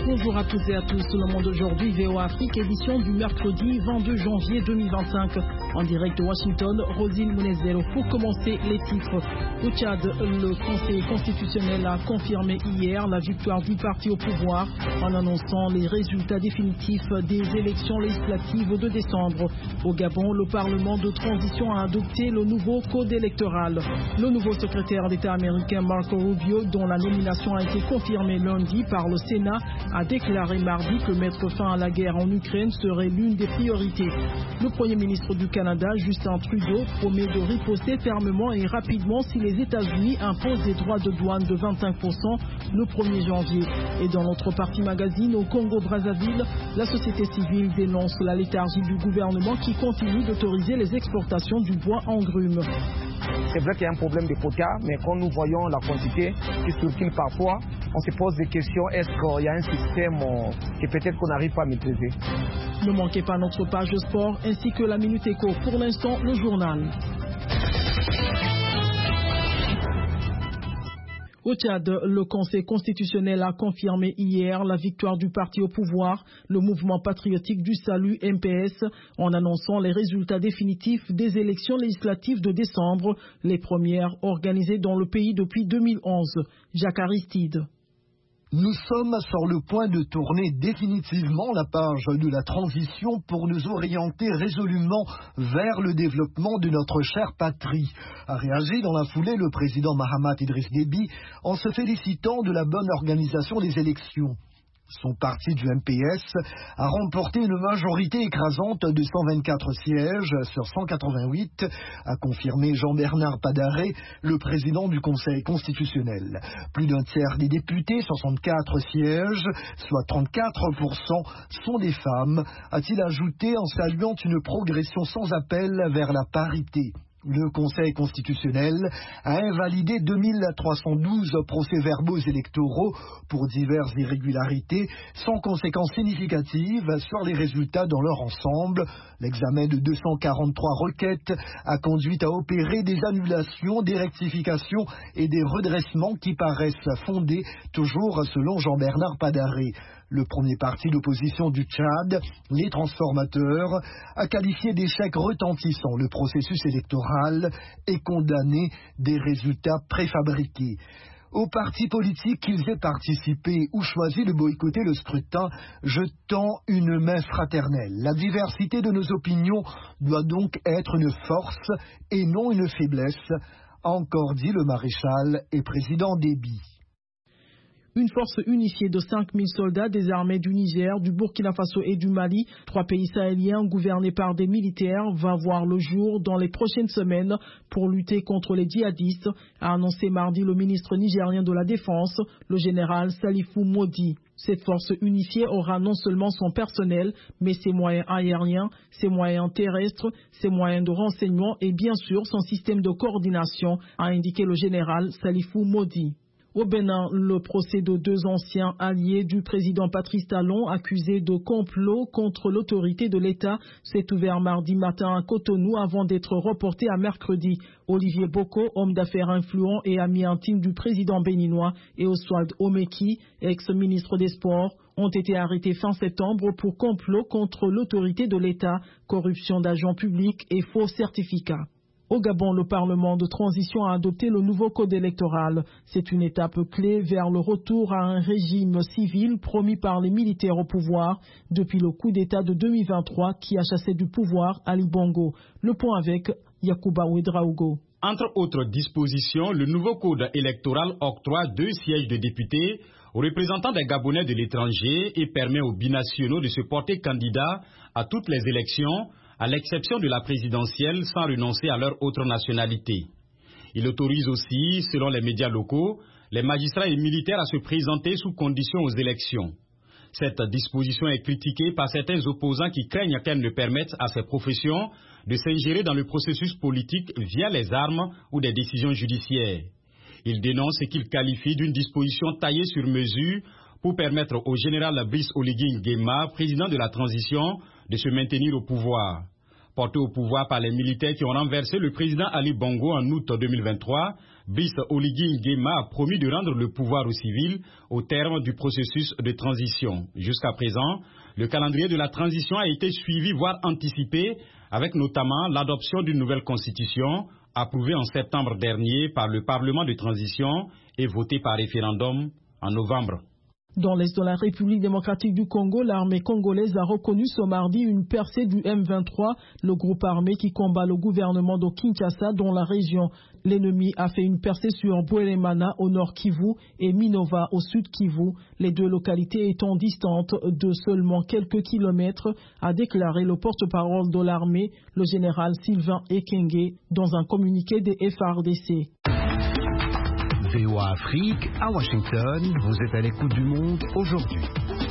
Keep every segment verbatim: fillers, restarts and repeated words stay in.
Bonjour à toutes et à tous. Le monde aujourd'hui, V O Afrique, édition du mercredi vingt-deux janvier deux mille vingt-cinq. En direct de Washington, Rosine Mounezero. Pour commencer, les titres. Au Tchad, le Conseil constitutionnel a confirmé hier la victoire du parti au pouvoir en annonçant les résultats définitifs des élections législatives de décembre. Au Gabon, le Parlement de transition a adopté le nouveau code électoral. Le nouveau secrétaire d'État américain Marco Rubio, dont la nomination a été confirmée lundi par le Sénat, a déclaré mardi que mettre fin à la guerre en Ukraine serait l'une des priorités. Le Premier ministre du Canada, Justin Trudeau, promet de riposter fermement et rapidement si les États-Unis imposent des droits de douane de vingt-cinq pour cent le premier janvier. Et dans notre partie magazine, au Congo-Brazzaville, la société civile dénonce la léthargie du gouvernement qui continue d'autoriser les exportations du bois en grumes. C'est vrai qu'il y a un problème de quota, mais quand nous voyons la quantité qui circule parfois, on se pose des questions. Est-ce qu'il y a un système que peut-être qu'on n'arrive pas à maîtriser? Ne manquez pas notre page sport ainsi que la Minute Éco. Pour l'instant, le journal. Au Tchad, le Conseil constitutionnel a confirmé hier la victoire du parti au pouvoir, le mouvement patriotique du salut M P S, en annonçant les résultats définitifs des élections législatives de décembre, les premières organisées dans le pays depuis deux mille onze. Jacques Aristide. Nous sommes sur le point de tourner définitivement la page de la transition pour nous orienter résolument vers le développement de notre chère patrie, a réagi dans la foulée le président Mahamat Idriss Déby en se félicitant de la bonne organisation des élections. Son parti du M P S a remporté une majorité écrasante de cent vingt-quatre sièges sur cent quatre-vingt-huit, a confirmé Jean-Bernard Padaré, le président du Conseil constitutionnel. Plus d'un tiers des députés, soixante-quatre sièges, soit trente-quatre pour cent, sont des femmes, a-t-il ajouté en saluant une progression sans appel vers la parité. Le Conseil constitutionnel a invalidé deux mille trois cent douze procès-verbaux électoraux pour diverses irrégularités, sans conséquences significatives sur les résultats dans leur ensemble. L'examen de deux cent quarante-trois requêtes a conduit à opérer des annulations, des rectifications et des redressements qui paraissent fondés, toujours selon Jean-Bernard Padaré. Le premier parti d'opposition du Tchad, les transformateurs, a qualifié d'échec retentissant le processus électoral et condamné des résultats préfabriqués. Aux partis politiques qu'ils aient participé ou choisi de boycotter le scrutin, je tends une main fraternelle. La diversité de nos opinions doit donc être une force et non une faiblesse, a encore dit le maréchal et président Déby. Une force unifiée de cinq mille soldats des armées du Niger, du Burkina Faso et du Mali, trois pays sahéliens gouvernés par des militaires, va voir le jour dans les prochaines semaines pour lutter contre les djihadistes, a annoncé mardi le ministre nigérien de la Défense, le général Salifou Modi. Cette force unifiée aura non seulement son personnel, mais ses moyens aériens, ses moyens terrestres, ses moyens de renseignement et bien sûr son système de coordination, a indiqué le général Salifou Modi. Au Bénin, le procès de deux anciens alliés du président Patrice Talon accusés de complot contre l'autorité de l'État s'est ouvert mardi matin à Cotonou avant d'être reporté à mercredi. Olivier Boko, homme d'affaires influent et ami intime du président béninois, et Oswald Omeki, ex-ministre des Sports, ont été arrêtés fin septembre pour complot contre l'autorité de l'État, corruption d'agents publics et faux certificats. Au Gabon, le Parlement de transition a adopté le nouveau code électoral. C'est une étape clé vers le retour à un régime civil promis par les militaires au pouvoir depuis le coup d'État de deux mille vingt-trois qui a chassé du pouvoir Ali Bongo. Le point avec Yacouba Ouedraogo. Entre autres dispositions, le nouveau code électoral octroie deux sièges de députés aux représentants des Gabonais de l'étranger et permet aux binationaux de se porter candidats à toutes les élections, à l'exception de la présidentielle, sans renoncer à leur autre nationalité. Il autorise aussi, selon les médias locaux, les magistrats et militaires à se présenter sous conditions aux élections. Cette disposition est critiquée par certains opposants qui craignent qu'elle ne permette à ces professions de s'ingérer dans le processus politique via les armes ou des décisions judiciaires. Ils dénoncent ce qu'ils qualifient d'une disposition taillée sur mesure pour permettre au général Brice Oligui Nguema, président de la transition, de se maintenir au pouvoir. Porté au pouvoir par les militaires qui ont renversé le président Ali Bongo en août deux mille vingt-trois, Brice Oligui Nguema a promis de rendre le pouvoir aux civils au terme du processus de transition. Jusqu'à présent, le calendrier de la transition a été suivi, voire anticipé, avec notamment l'adoption d'une nouvelle constitution, approuvée en septembre dernier par le Parlement de transition et votée par référendum en novembre. Dans l'est de la République démocratique du Congo, l'armée congolaise a reconnu ce mardi une percée du M vingt-trois, le groupe armé qui combat le gouvernement de Kinshasa dans la région. L'ennemi a fait une percée sur Bwelemana au nord Kivu et Minova au sud Kivu, les deux localités étant distantes de seulement quelques kilomètres, a déclaré le porte-parole de l'armée, le général Sylvain Ekenge, dans un communiqué des F A R D C. V O A Afrique, à Washington, vous êtes à l'écoute du monde aujourd'hui.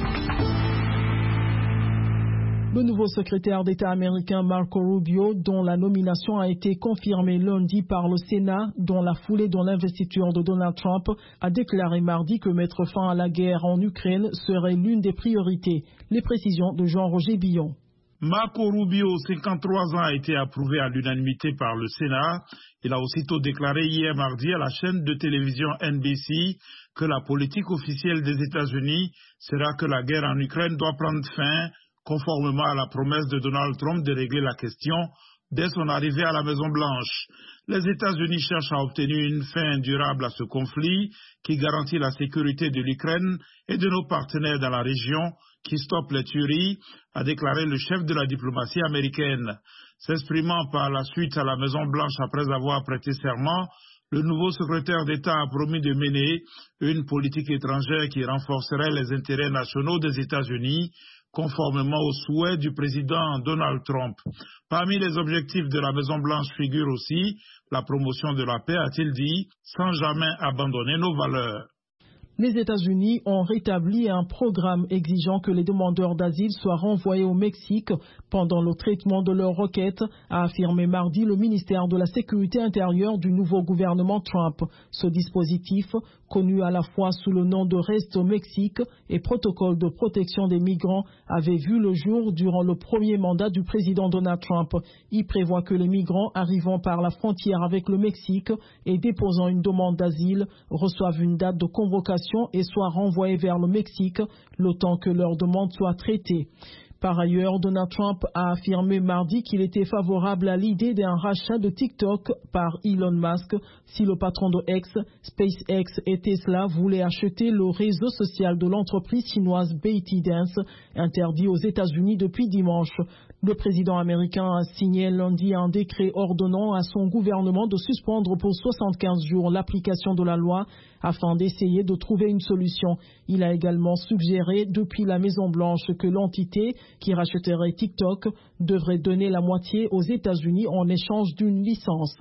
Le nouveau secrétaire d'État américain Marco Rubio, dont la nomination a été confirmée lundi par le Sénat dans la foulée de l'investiture de Donald Trump, a déclaré mardi que mettre fin à la guerre en Ukraine serait l'une des priorités. Les précisions de Jean-Roger Billon. Marco Rubio, cinquante-trois ans, a été approuvé à l'unanimité par le Sénat. Il a aussitôt déclaré hier mardi à la chaîne de télévision N B C que la politique officielle des États-Unis sera que la guerre en Ukraine doit prendre fin, conformément à la promesse de Donald Trump de régler la question dès son arrivée à la Maison-Blanche. Les États-Unis cherchent à obtenir une fin durable à ce conflit qui garantit la sécurité de l'Ukraine et de nos partenaires dans la région, qui stoppe les tueries, a déclaré le chef de la diplomatie américaine. S'exprimant par la suite à la Maison-Blanche après avoir prêté serment, le nouveau secrétaire d'État a promis de mener une politique étrangère qui renforcerait les intérêts nationaux des États-Unis, conformément aux souhaits du président Donald Trump. Parmi les objectifs de la Maison-Blanche figure aussi la promotion de la paix, a-t-il dit, sans jamais abandonner nos valeurs. Les États-Unis ont rétabli un programme exigeant que les demandeurs d'asile soient renvoyés au Mexique pendant le traitement de leurs requêtes, a affirmé mardi le ministère de la Sécurité intérieure du nouveau gouvernement Trump. Ce dispositif, connu à la fois sous le nom de Reste au Mexique et Protocole de protection des migrants, avait vu le jour durant le premier mandat du président Donald Trump. Il prévoit que les migrants arrivant par la frontière avec le Mexique et déposant une demande d'asile reçoivent une date de convocation et soient renvoyés vers le Mexique le temps que leur demande soit traitée. Par ailleurs, Donald Trump a affirmé mardi qu'il était favorable à l'idée d'un rachat de TikTok par Elon Musk si le patron de X, SpaceX et Tesla voulaient acheter le réseau social de l'entreprise chinoise ByteDance, interdit aux États-Unis depuis dimanche. Le président américain a signé lundi un décret ordonnant à son gouvernement de suspendre pour soixante-quinze jours l'application de la loi afin d'essayer de trouver une solution. Il a également suggéré depuis la Maison-Blanche que l'entité qui rachèterait TikTok devrait donner la moitié aux États-Unis en échange d'une licence.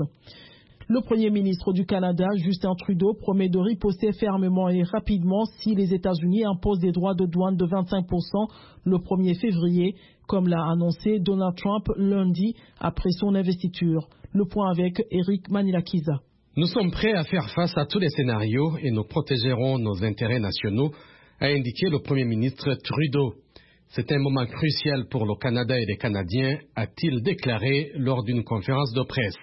Le Premier ministre du Canada, Justin Trudeau, promet de riposter fermement et rapidement si les États-Unis imposent des droits de douane de vingt-cinq pour cent le premier février, comme l'a annoncé Donald Trump lundi après son investiture. Le point avec Eric Manilakiza. Nous sommes prêts à faire face à tous les scénarios et nous protégerons nos intérêts nationaux, a indiqué le Premier ministre Trudeau. C'est un moment crucial pour le Canada et les Canadiens, a-t-il déclaré lors d'une conférence de presse.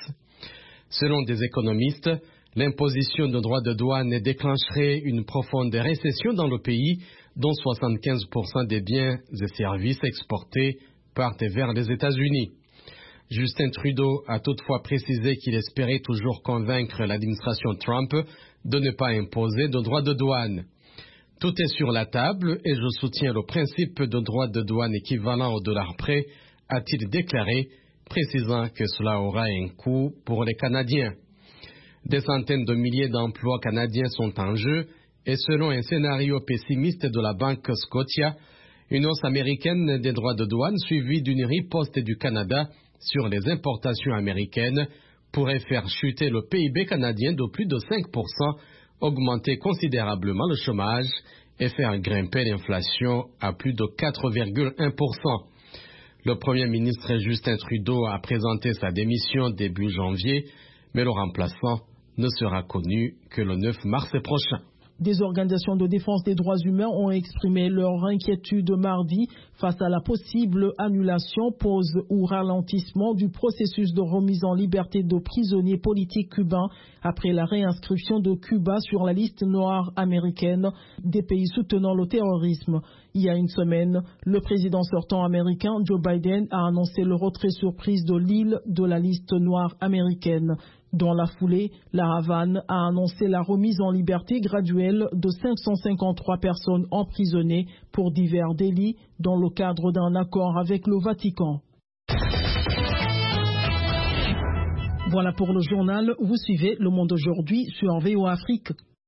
Selon des économistes, l'imposition de droits de douane déclencherait une profonde récession dans le pays, dont soixante-quinze pour cent des biens et services exportés partent vers les États-Unis. Justin Trudeau a toutefois précisé qu'il espérait toujours convaincre l'administration Trump de ne pas imposer de droits de douane. Tout est sur la table et je soutiens le principe de droits de douane équivalent au dollar près, a-t-il déclaré, précisant que cela aura un coût pour les Canadiens. Des centaines de milliers d'emplois canadiens sont en jeu et selon un scénario pessimiste de la banque Scotia, une hausse américaine des droits de douane suivie d'une riposte du Canada sur les importations américaines pourrait faire chuter le P I B canadien de plus de cinq pour cent, augmenter considérablement le chômage et faire grimper l'inflation à plus de quatre virgule un pour cent. Le Premier ministre Justin Trudeau a présenté sa démission début janvier, mais le remplaçant ne sera connu que le neuf mars prochain. Des organisations de défense des droits humains ont exprimé leur inquiétude mardi face à la possible annulation, pause ou ralentissement du processus de remise en liberté de prisonniers politiques cubains après la réinscription de Cuba sur la liste noire américaine des pays soutenant le terrorisme. Il y a une semaine, le président sortant américain Joe Biden a annoncé le retrait surprise de l'île de la liste noire américaine. Dans la foulée, la Havane a annoncé la remise en liberté graduelle de cinq cent cinquante-trois personnes emprisonnées pour divers délits dans le cadre d'un accord avec le Vatican. Voilà pour le journal. Vous suivez Le Monde aujourd'hui sur V O A Afrique.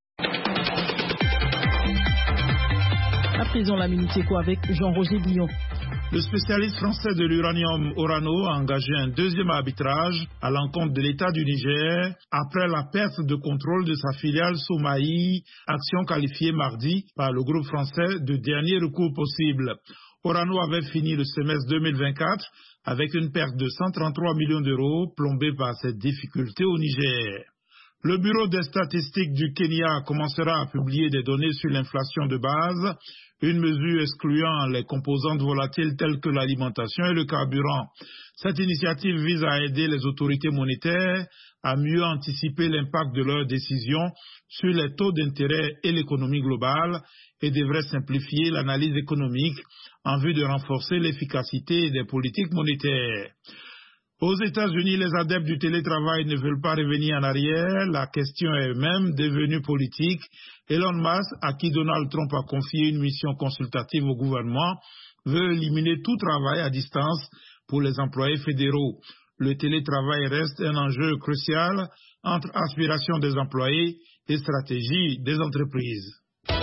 À présent, la Minute Éco avec Jean-Roger Billon. Le spécialiste français de l'uranium Orano a engagé un deuxième arbitrage à l'encontre de l'État du Niger après la perte de contrôle de sa filiale Somaï, action qualifiée mardi par le groupe français de dernier recours possible. Orano avait fini le semestre deux mille vingt-quatre avec une perte de cent trente-trois millions d'euros plombée par cette difficulté au Niger. Le Bureau des statistiques du Kenya commencera à publier des données sur l'inflation de base, une mesure excluant les composantes volatiles telles que l'alimentation et le carburant. Cette initiative vise à aider les autorités monétaires à mieux anticiper l'impact de leurs décisions sur les taux d'intérêt et l'économie globale et devrait simplifier l'analyse économique en vue de renforcer l'efficacité des politiques monétaires. Aux États-Unis, les adeptes du télétravail ne veulent pas revenir en arrière. La question est même devenue politique. Elon Musk, à qui Donald Trump a confié une mission consultative au gouvernement, veut éliminer tout travail à distance pour les employés fédéraux. Le télétravail reste un enjeu crucial entre aspirations des employés et stratégie des entreprises.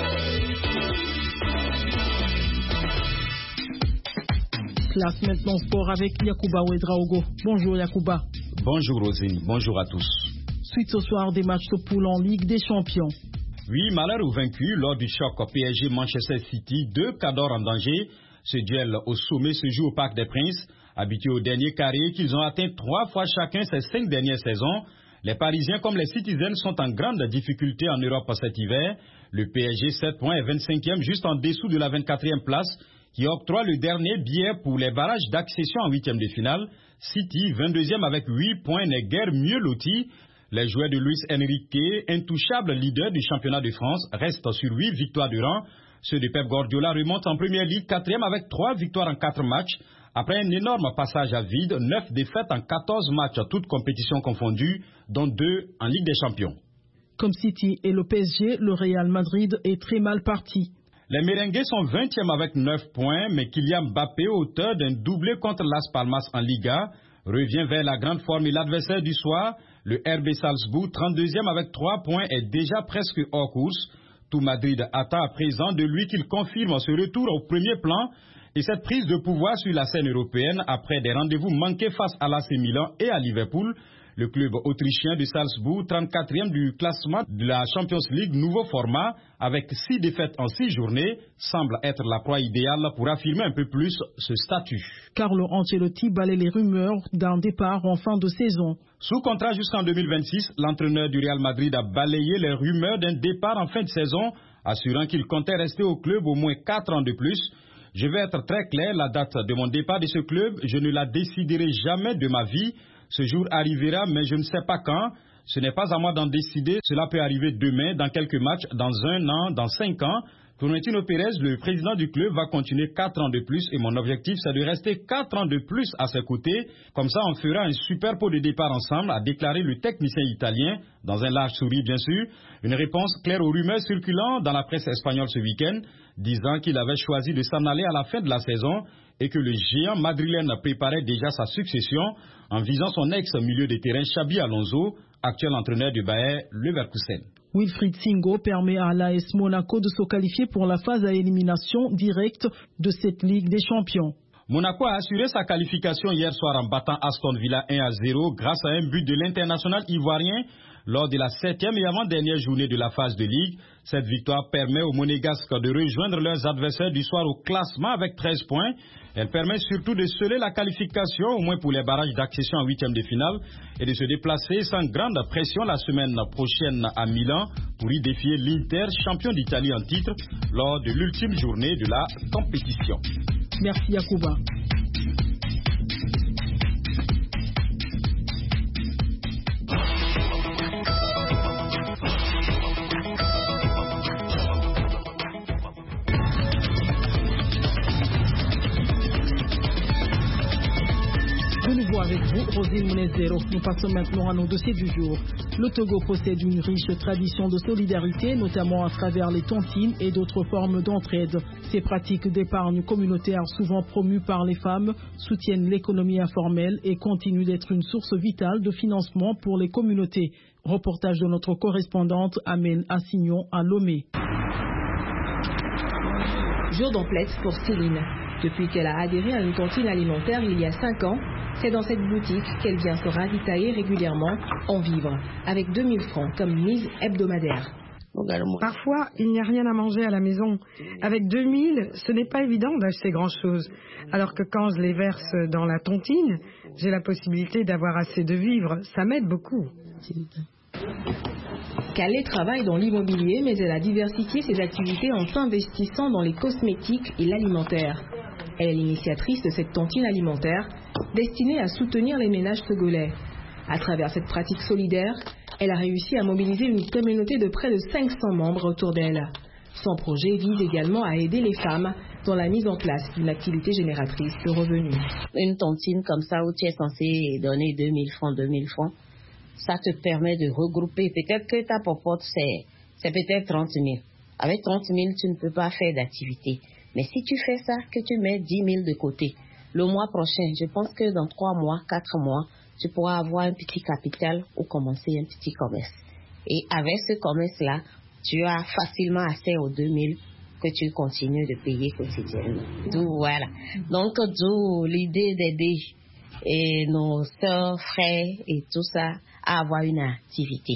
Classe maintenant sport avec Yacouba Ouedraogo. Bonjour Yacouba. Bonjour Rosine, bonjour à tous. Suite ce soir des matchs de poule en Ligue des Champions. Oui, malheur aux vaincus lors du choc P S G Manchester City, deux cadors en danger. Ce duel au sommet se joue au Parc des Princes. Habitués au dernier carré qu'ils ont atteint trois fois chacun ces cinq dernières saisons, les Parisiens comme les Citizens sont en grande difficulté en Europe cet hiver. Le P S G sept points est vingt-cinquième juste en dessous de la vingt-quatrième place, qui octroie le dernier billet pour les barrages d'accession en huitième de finale. City, vingt-deuxième avec huit points, n'est guère mieux loti. Les joueurs de Luis Enrique, intouchable leader du championnat de France, restent sur huit victoires de rang. Ceux de Pep Guardiola remontent en première ligue, quatrième avec trois victoires en quatre matchs. Après un énorme passage à vide, neuf défaites en quatorze matchs, toutes compétitions confondues, dont deux en Ligue des Champions. Comme City et le P S G, le Real Madrid est très mal parti. Les Merengues sont vingtième avec neuf points, mais Kylian Mbappé, auteur d'un doublé contre Las Palmas en Liga, revient vers la grande forme et l'adversaire du soir. Le R B Salzbourg, trente-deuxième avec trois points, est déjà presque hors course. Tout Madrid attend à présent de lui qu'il confirme ce retour au premier plan et cette prise de pouvoir sur la scène européenne après des rendez-vous manqués face à l'A C Milan et à Liverpool. Le club autrichien de Salzbourg, trente-quatrième du classement de la Champions League, nouveau format, avec six défaites en six journées, semble être la proie idéale pour affirmer un peu plus ce statut. Carlo Ancelotti balaie les rumeurs d'un départ en fin de saison. Sous contrat jusqu'en deux mille vingt-six, l'entraîneur du Real Madrid a balayé les rumeurs d'un départ en fin de saison, assurant qu'il comptait rester au club au moins quatre ans de plus. Je vais être très clair, la date de mon départ de ce club, je ne la déciderai jamais de ma vie. Ce jour arrivera, mais je ne sais pas quand. Ce n'est pas à moi d'en décider. Cela peut arriver demain, dans quelques matchs, dans un an, dans cinq ans. Florentino Pérez, le président du club, va continuer quatre ans de plus et mon objectif, c'est de rester quatre ans de plus à ses côtés. Comme ça, on fera un super pot de départ ensemble, a déclaré le technicien italien, dans un large sourire bien sûr. Une réponse claire aux rumeurs circulant dans la presse espagnole ce week-end, disant qu'il avait choisi de s'en aller à la fin de la saison et que le géant madrilène préparait déjà sa succession en visant son ex-milieu de terrain Xabi Alonso, actuel entraîneur du Bayer Leverkusen. Wilfried Singo permet à l'A S Monaco de se qualifier pour la phase à élimination directe de cette Ligue des Champions. Monaco a assuré sa qualification hier soir en battant Aston Villa un à zéro grâce à un but de l'international ivoirien lors de la septième et avant-dernière journée de la phase de Ligue. Cette victoire permet aux Monégasques de rejoindre leurs adversaires du soir au classement avec treize points. Elle permet surtout de sceller la qualification, au moins pour les barrages d'accession en huitième de finale, et de se déplacer sans grande pression la semaine prochaine à Milan pour y défier l'Inter, champion d'Italie en titre, lors de l'ultime journée de la compétition. Merci Yacouba. De nouveau avec vous, Rosine Mounezero. Nous passons maintenant à nos dossiers du jour. Le Togo possède une riche tradition de solidarité, notamment à travers les tontines et d'autres formes d'entraide. Ces pratiques d'épargne communautaire, souvent promues par les femmes, soutiennent l'économie informelle et continuent d'être une source vitale de financement pour les communautés. Reportage de notre correspondante Amène Assignon à Lomé. Jour d'emplette pour Céline. Depuis qu'elle a adhéré à une cantine alimentaire il y a cinq ans, c'est dans cette boutique qu'elle vient se ravitailler régulièrement en vivres, avec deux mille francs comme mise hebdomadaire. Parfois, il n'y a rien à manger à la maison. Avec deux mille, ce n'est pas évident d'acheter grand-chose. Alors que quand je les verse dans la tontine, j'ai la possibilité d'avoir assez de vivres. Ça m'aide beaucoup. Calais travaille dans l'immobilier, mais elle a diversifié ses activités en s'investissant dans les cosmétiques et l'alimentaire. Elle est l'initiatrice de cette tontine alimentaire destinée à soutenir les ménages togolais. À travers cette pratique solidaire, elle a réussi à mobiliser une communauté de près de cinq cents membres autour d'elle. Son projet vise également à aider les femmes dans la mise en place d'une activité génératrice de revenus. Une tontine comme ça où tu es censé donner deux mille francs, deux mille francs, ça te permet de regrouper. Peut-être que ta popote, c'est, c'est peut-être trente mille. Avec trente mille, tu ne peux pas faire d'activité. Mais si tu fais ça, que tu mets dix mille de côté, le mois prochain, je pense que dans trois mois, quatre mois, tu pourras avoir un petit capital ou commencer un petit commerce. Et avec ce commerce-là, tu as facilement accès aux deux mille que tu continues de payer quotidiennement. D'où, voilà. Donc, d'où l'idée d'aider et nos sœurs, frères et tout ça à avoir une activité.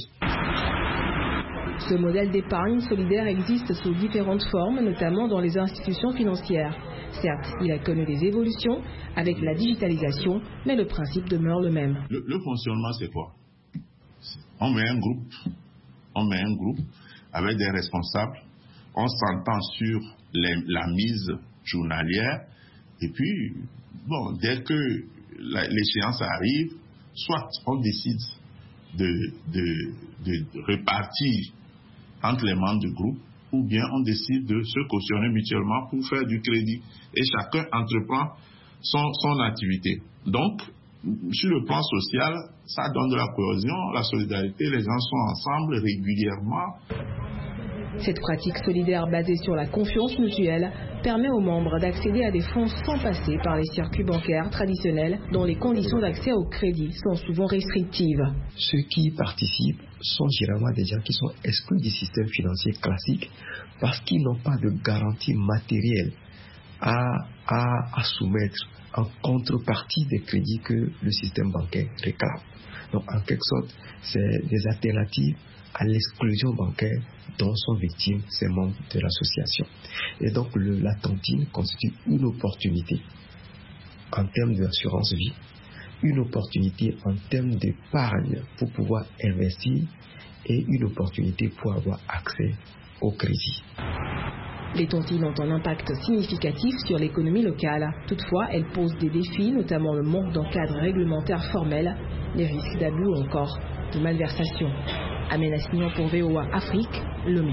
Ce modèle d'épargne solidaire existe sous différentes formes, notamment dans les institutions financières. Certes, il a connu des évolutions avec la digitalisation, mais le principe demeure le même. Le, le fonctionnement, c'est quoi? On met un groupe, on met un groupe avec des responsables, on s'entend sur les, la mise journalière, et puis, bon, dès que la, l'échéance arrive, soit on décide de, de, de répartir entre les membres du groupe, ou bien on décide de se cautionner mutuellement pour faire du crédit. Et chacun entreprend son, son activité. Donc, sur le plan social, ça donne de la cohésion, la solidarité, les gens sont ensemble régulièrement. Cette pratique solidaire basée sur la confiance mutuelle permet aux membres d'accéder à des fonds sans passer par les circuits bancaires traditionnels dont les conditions d'accès au crédit sont souvent restrictives. Ceux qui participent sont généralement des gens qui sont exclus du système financier classique parce qu'ils n'ont pas de garantie matérielle à, à, à soumettre en contrepartie des crédits que le système bancaire réclame. Donc en quelque sorte, c'est des alternatives à l'exclusion bancaire dont sont victimes ces membres de l'association. Et donc le, la tontine constitue une opportunité en termes d'assurance vie, une opportunité en termes d'épargne pour pouvoir investir et une opportunité pour avoir accès au crédit. Les tontines ont un impact significatif sur l'économie locale. Toutefois, elles posent des défis, notamment le manque d'encadre réglementaire formel, les risques d'abus ou encore de malversation. Amène Assignon pour V O A Afrique, Lomé.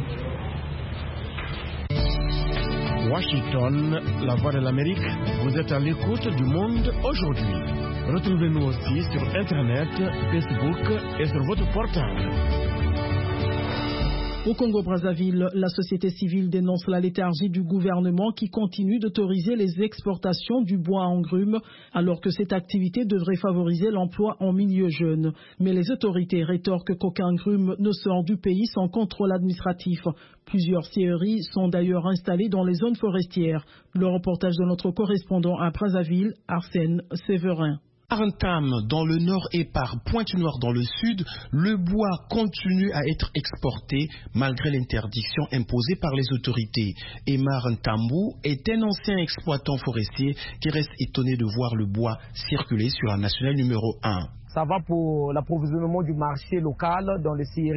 Washington, la voix de l'Amérique, vous êtes à l'écoute du monde aujourd'hui. Retrouvez-nous aussi sur Internet, Facebook et sur votre portable. Au Congo-Brazzaville, la société civile dénonce la léthargie du gouvernement qui continue d'autoriser les exportations du bois en grume alors que cette activité devrait favoriser l'emploi en milieu jeune. Mais les autorités rétorquent qu'aucun grume ne sort du pays sans contrôle administratif. Plusieurs scieries sont d'ailleurs installées dans les zones forestières. Le reportage de notre correspondant à Brazzaville, Arsène Séverin. Par un tam dans le nord et par Pointe-Noire dans le sud, le bois continue à être exporté malgré l'interdiction imposée par les autorités. Emar Ntambou est un ancien exploitant forestier qui reste étonné de voir le bois circuler sur la nationale numéro un. Ça va pour l'approvisionnement du marché local dans les scieries.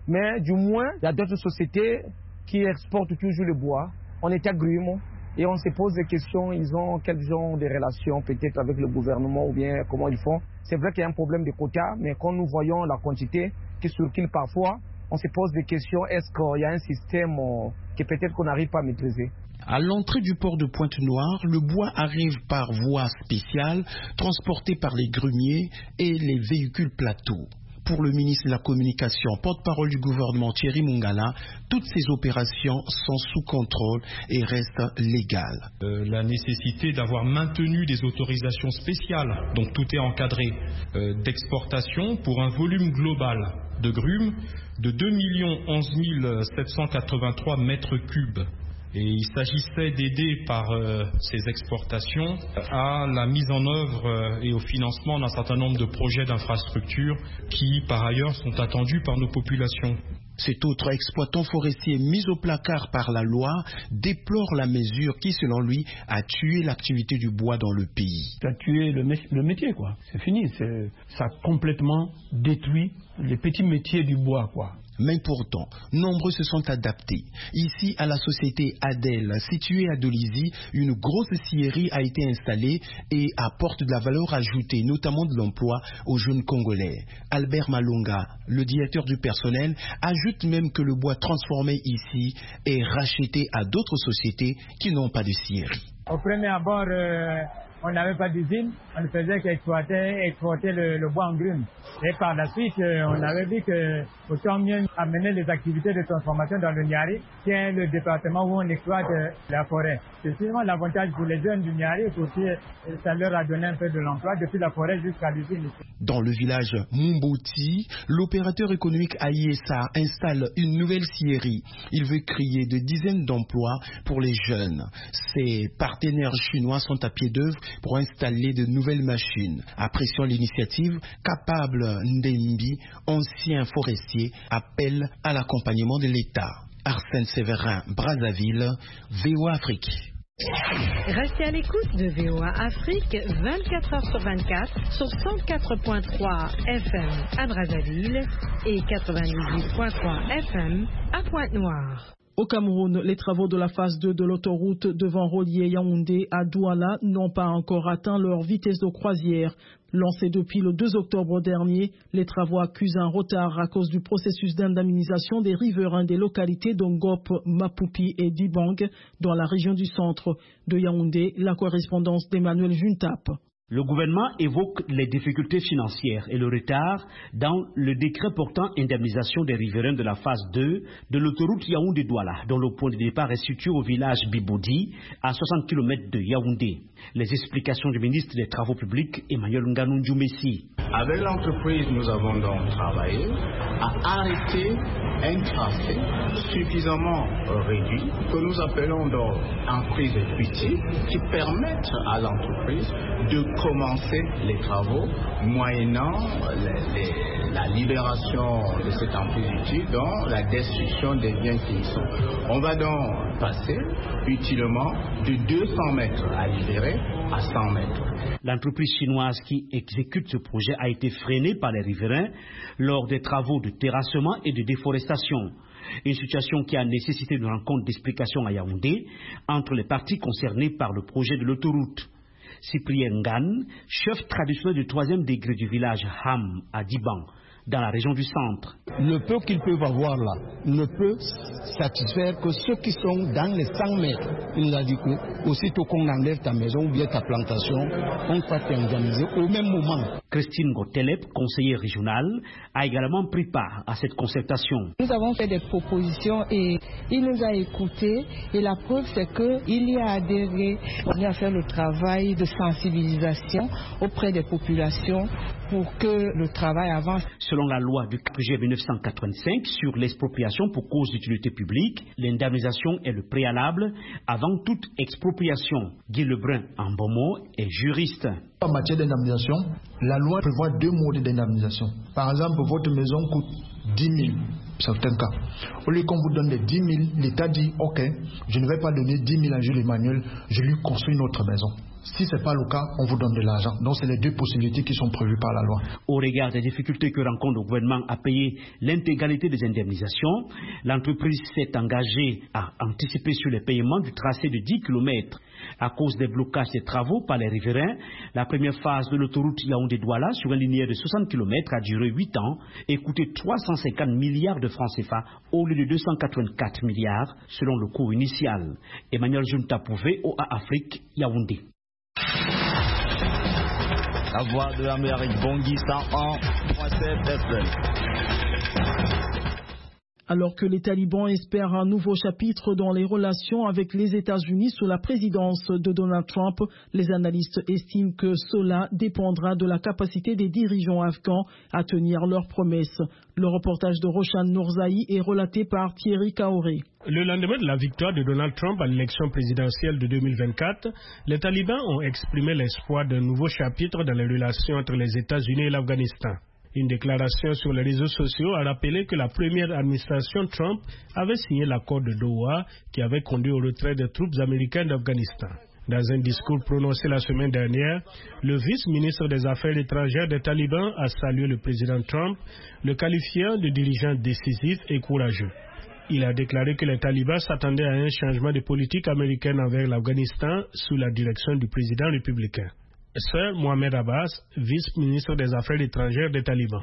Mais du moins, il y a d'autres sociétés qui exportent toujours le bois. On est agrumes et on se pose des questions. Ils ont quel genre de relations peut-être avec le gouvernement ou bien comment ils font. C'est vrai qu'il y a un problème de quotas, mais quand nous voyons la quantité qui circule parfois, on se pose des questions. Est-ce qu'il y a un système que peut-être qu'on n'arrive pas à maîtriser? À l'entrée du port de Pointe-Noire, le bois arrive par voie spéciale, transporté par les grumiers et les véhicules plateaux. Pour le ministre de la Communication, porte-parole du gouvernement Thierry Mongala, toutes ces opérations sont sous contrôle et restent légales. Euh, la nécessité d'avoir maintenu des autorisations spéciales, donc tout est encadré, euh, d'exportation pour un volume global de grumes de deux millions onze mille sept cent quatre-vingt-trois mètres cubes. Et il s'agissait d'aider par euh, ces exportations à la mise en œuvre euh, et au financement d'un certain nombre de projets d'infrastructures qui, par ailleurs, sont attendus par nos populations. Cet autre exploitant forestier mis au placard par la loi déplore la mesure qui, selon lui, a tué l'activité du bois dans le pays. Ça a tué le, le métier, quoi. C'est fini. Ça a complètement détruit les petits métiers du bois, quoi. Mais pourtant, nombreux se sont adaptés. Ici, à la société Adel, située à Dolisie, une grosse scierie a été installée et apporte de la valeur ajoutée, notamment de l'emploi aux jeunes Congolais. Albert Malonga, le directeur du personnel, ajoute même que le bois transformé ici est racheté à d'autres sociétés qui n'ont pas de scierie. Au premier abord, euh, on n'avait pas d'usine, on ne faisait qu'exploiter exporter le, le bois en grumes. Et par la suite, euh, on avait dit que autant mieux amener les activités de transformation dans le Niari, qui est le département où on exploite euh, la forêt. C'est finalement l'avantage pour les jeunes du Niari, pour que ça leur a donné un peu de l'emploi depuis la forêt jusqu'à l'usine. Dans le village Mumboti, l'opérateur économique Ayesa installe une nouvelle scierie. Il veut créer de dizaines d'emplois pour les jeunes. Ses partenaires chinois sont à pied d'œuvre pour installer de nouvelles machines. Appréciant l'initiative, Capable Ndembi, ancien forestier, appelle à l'accompagnement de l'État. Arsène Séverin, Brazzaville, V O A Afrique. Restez à l'écoute de V O A Afrique vingt-quatre heures sur vingt-quatre sur cent quatre point trois F M à Brazzaville et quatre-vingt-dix-huit point trois F M à Pointe-Noire. Au Cameroun, les travaux de la phase deux de l'autoroute devant relier Yaoundé à Douala n'ont pas encore atteint leur vitesse de croisière. Lancés depuis le deux octobre dernier, les travaux accusent un retard à cause du processus d'indemnisation des riverains des localités de Ngop, Mapupi et Dibang dans la région du centre. De Yaoundé, la correspondance d'Emmanuel Juntap. Le gouvernement évoque les difficultés financières et le retard dans le décret portant indemnisation des riverains de la phase deux de l'autoroute Yaoundé-Douala, dont le point de départ est situé au village Biboudi, à soixante kilomètres de Yaoundé. Les explications du ministre des Travaux publics, Emmanuel Nganou-Djoumessi. Avec l'entreprise, nous avons donc travaillé à arrêter un tracé suffisamment réduit, que nous appelons donc en prise equity, qui permettent à l'entreprise de commencer les travaux moyennant les, les, la libération de cette emprise utile dans la destruction des biens qui y sont. On va donc passer utilement de deux cents mètres à libérer à cent mètres. L'entreprise chinoise qui exécute ce projet a été freinée par les riverains lors des travaux de terrassement et de déforestation. Une situation qui a nécessité une rencontre d'explication à Yaoundé entre les parties concernées par le projet de l'autoroute. Cyprien Ngan, chef traditionnel du troisième degré du village Ham à Dibang, dans la région du centre. Le peu qu'ils peuvent avoir là ne peut satisfaire que ceux qui sont dans les cent mètres. Il nous a dit que aussitôt qu'on enlève ta maison ou bien ta plantation, on va t'indemniser au même moment. Christine Gotelep, conseillère régionale, a également pris part à cette concertation. Nous avons fait des propositions et il nous a écoutés et la preuve c'est qu'il y a adhéré. On a fait le travail de sensibilisation auprès des populations pour que le travail avance. Selon la loi du quatre juillet mille neuf cent quatre-vingt-cinq sur l'expropriation pour cause d'utilité publique, l'indemnisation est le préalable avant toute expropriation. Guy Lebrun, en bon mot, est juriste. En matière d'indemnisation, la loi prévoit deux modes d'indemnisation. Par exemple, votre maison coûte dix mille, certains cas. Au lieu qu'on vous donne les dix mille, l'État dit, ok, je ne vais pas donner dix mille à Jules Emmanuel, je lui construis une autre maison. Si ce n'est pas le cas, on vous donne de l'argent. Donc c'est les deux possibilités qui sont prévues par la loi. Au regard des difficultés que rencontre le gouvernement à payer l'intégralité des indemnisations, l'entreprise s'est engagée à anticiper sur les paiements du tracé de dix kilomètres. À cause des blocages des travaux par les riverains, la première phase de l'autoroute Yaoundé-Douala sur un linéaire de soixante kilomètres a duré huit ans et coûté trois cent cinquante milliards de francs C F A au lieu de deux cent quatre-vingt-quatre milliards selon le coût initial. Emmanuel Junta Pouvé, O A Afrique, Yaoundé. La voix de l'Amérique, Bangui cent un point sept F M. Alors que les talibans espèrent un nouveau chapitre dans les relations avec les États-Unis sous la présidence de Donald Trump, les analystes estiment que cela dépendra de la capacité des dirigeants afghans à tenir leurs promesses. Le reportage de Roshan Nourzaï est relaté par Thierry Kaoré. Le lendemain de la victoire de Donald Trump à l'élection présidentielle de deux mille vingt-quatre, les talibans ont exprimé l'espoir d'un nouveau chapitre dans les relations entre les États-Unis et l'Afghanistan. Une déclaration sur les réseaux sociaux a rappelé que la première administration Trump avait signé l'accord de Doha qui avait conduit au retrait des troupes américaines d'Afghanistan. Dans un discours prononcé la semaine dernière, le vice-ministre des Affaires étrangères des talibans a salué le président Trump, le qualifiant de dirigeant décisif et courageux. Il a déclaré que les talibans s'attendaient à un changement de politique américaine envers l'Afghanistan sous la direction du président républicain. Sir Mohamed Abbas, vice-ministre des Affaires étrangères des talibans.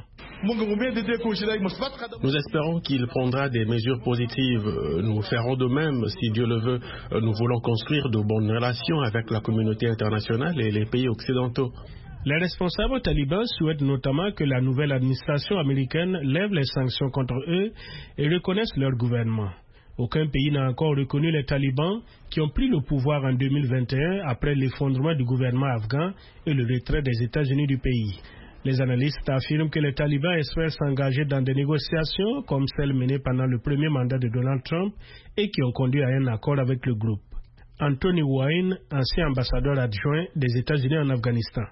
Nous espérons qu'il prendra des mesures positives. Nous ferons de même, si Dieu le veut. Nous voulons construire de bonnes relations avec la communauté internationale et les pays occidentaux. Les responsables talibans souhaitent notamment que la nouvelle administration américaine lève les sanctions contre eux et reconnaisse leur gouvernement. Aucun pays n'a encore reconnu les talibans qui ont pris le pouvoir en deux mille vingt et un après l'effondrement du gouvernement afghan et le retrait des États-Unis du pays. Les analystes affirment que les talibans espèrent s'engager dans des négociations comme celles menées pendant le premier mandat de Donald Trump et qui ont conduit à un accord avec le groupe. Anthony Wine, ancien ambassadeur adjoint des États-Unis en Afghanistan.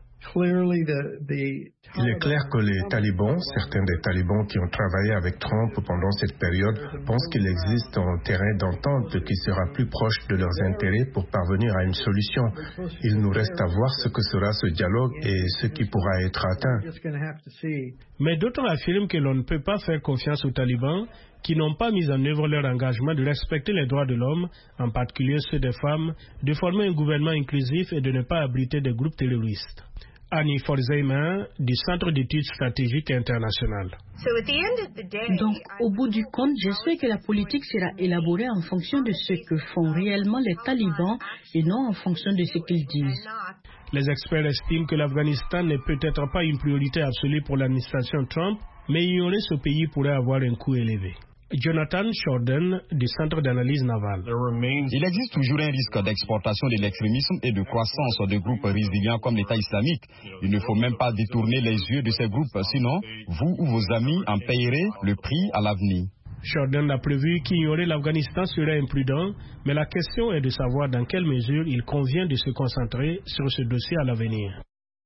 Il est clair que les talibans, certains des talibans qui ont travaillé avec Trump pendant cette période, pensent qu'il existe un terrain d'entente qui sera plus proche de leurs intérêts pour parvenir à une solution. Il nous reste à voir ce que sera ce dialogue et ce qui pourra être atteint. Mais d'autres affirment que l'on ne peut pas faire confiance aux talibans qui n'ont pas mis en œuvre leur engagement de respecter les droits de l'homme, en particulier ceux des femmes, de former un gouvernement inclusif et de ne pas abriter des groupes terroristes. Annie Forzeimer, du Centre d'études stratégiques internationales. Donc, au bout du compte, j'espère que la politique sera élaborée en fonction de ce que font réellement les talibans et non en fonction de ce qu'ils disent. Les experts estiment que l'Afghanistan n'est peut-être pas une priorité absolue pour l'administration Trump, mais ignorer ce pays pourrait avoir un coût élevé. Jonathan Shorden, du Centre d'analyse navale. Il existe toujours un risque d'exportation de l'extrémisme et de croissance de groupes résilients comme l'État islamique. Il ne faut même pas détourner les yeux de ces groupes, sinon vous ou vos amis en payerez le prix à l'avenir. Shorden a prévu qu'ignorer l'Afghanistan serait imprudent, mais la question est de savoir dans quelle mesure il convient de se concentrer sur ce dossier à l'avenir.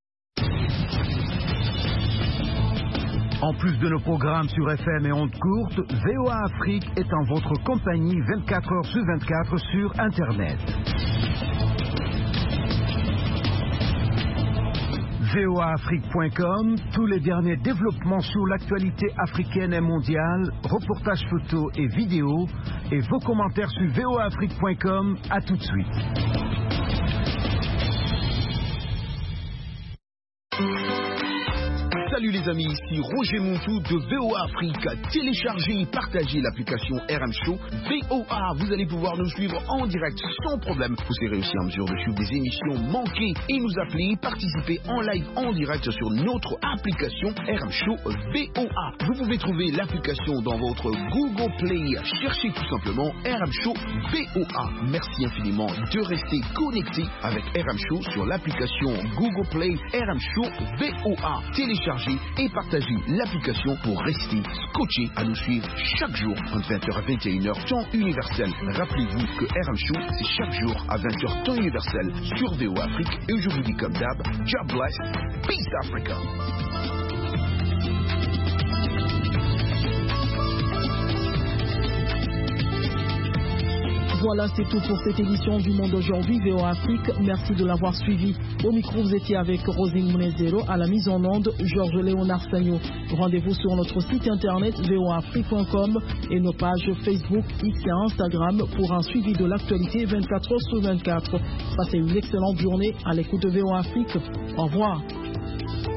En plus de nos programmes sur F M et ondes courtes, V O A Afrique est en votre compagnie vingt-quatre heures sur vingt-quatre sur Internet. V O A Afrique point com, tous les derniers développements sur l'actualité africaine et mondiale, reportages photos et vidéos, et vos commentaires sur V O A Afrique point com. À tout de suite. Salut les amis, ici Roger Montou de V O A Afrique. Téléchargez et partagez l'application R M Show V O A. Vous allez pouvoir nous suivre en direct sans problème. Vous serez aussi en mesure de suivre des émissions manquées et nous appeler, participer en live en direct sur notre application R M Show V O A. Vous pouvez trouver l'application dans votre Google Play. Cherchez tout simplement R M Show V O A. Merci infiniment de rester connecté avec R M Show sur l'application Google Play R M Show V O A. Téléchargez et partagez l'application pour rester scotché à nous suivre chaque jour entre vingt heures à vingt et une heures temps universel. Rappelez-vous que R M Show c'est chaque jour à vingt heures temps universel sur V O A Afrique et je vous dis comme d'hab, God bless, peace Africa. Voilà, c'est tout pour cette édition du Monde aujourd'hui, V O A Afrique. Merci de l'avoir suivi. Au micro, vous étiez avec Rosine Munezero, à la mise en onde, Georges Léonard Sagno. Rendez-vous sur notre site internet v o a afrique point com et nos pages Facebook, X et Instagram pour un suivi de l'actualité vingt-quatre heures sur vingt-quatre. Passez une excellente journée à l'écoute de V O A Afrique. Au revoir.